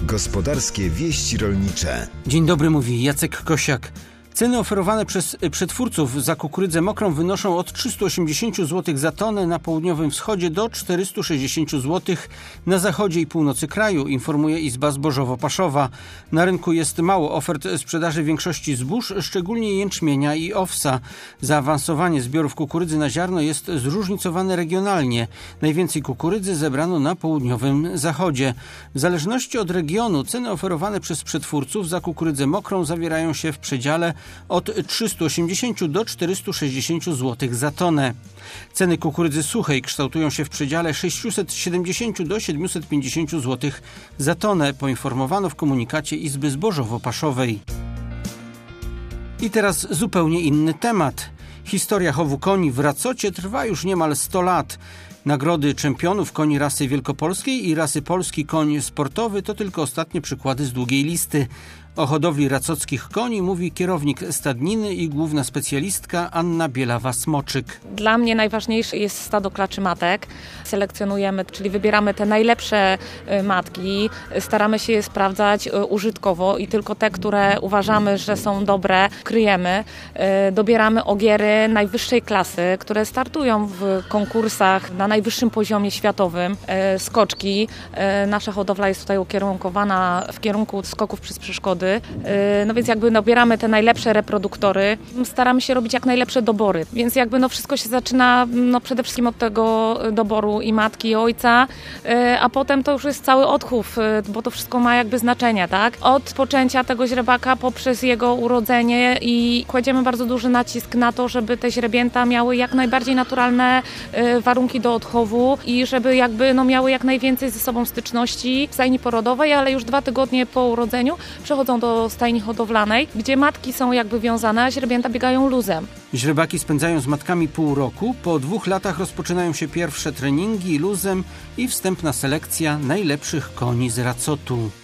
Gospodarskie wieści rolnicze. Dzień dobry, mówi Jacek Kosiak. Ceny oferowane przez przetwórców za kukurydzę mokrą wynoszą od 380 zł za tonę na południowym wschodzie do 460 zł na zachodzie i północy kraju, informuje Izba Zbożowo-Paszowa. Na rynku jest mało ofert sprzedaży większości zbóż, szczególnie jęczmienia i owsa. Zaawansowanie zbiorów kukurydzy na ziarno jest zróżnicowane regionalnie. Najwięcej kukurydzy zebrano na południowym zachodzie. W zależności od regionu ceny oferowane przez przetwórców za kukurydzę mokrą zawierają się w przedziale od 380 do 460 zł za tonę. Ceny kukurydzy suchej kształtują się w przedziale 670 do 750 zł za tonę, poinformowano w komunikacie Izby Zbożowo-Paszowej. I teraz zupełnie inny temat. Historia chowu koni w Racocie trwa już niemal 100 lat. Nagrody czempionów koni rasy wielkopolskiej i rasy polski koń sportowy to tylko ostatnie przykłady z długiej listy. O hodowli racockich koni mówi kierownik stadniny i główna specjalistka Anna Bielawa-Smoczyk. Dla mnie najważniejsze jest stado klaczy matek. Selekcjonujemy, czyli wybieramy te najlepsze matki, staramy się je sprawdzać użytkowo i tylko te, które uważamy, że są dobre, kryjemy. Dobieramy ogiery najwyższej klasy, które startują w konkursach na najwyższym poziomie światowym. Skoczki. Nasza hodowla jest tutaj ukierunkowana w kierunku skoków przez przeszkody. No więc dobieramy te najlepsze reproduktory, staramy się robić jak najlepsze dobory, więc wszystko się zaczyna przede wszystkim od tego doboru i matki i ojca, a potem to już jest cały odchów, bo to wszystko ma znaczenie, tak? Od poczęcia tego źrebaka poprzez jego urodzenie i kładziemy bardzo duży nacisk na to, żeby te źrebięta miały jak najbardziej naturalne warunki do odchowu i żeby miały jak najwięcej ze sobą styczności w stajni porodowej, ale już 2 tygodnie po urodzeniu przechodzą do stajni hodowlanej, gdzie matki są wiązane, a źrebięta biegają luzem. Źrebaki spędzają z matkami pół roku. Po 2 latach rozpoczynają się pierwsze treningi luzem i wstępna selekcja najlepszych koni z Racotu.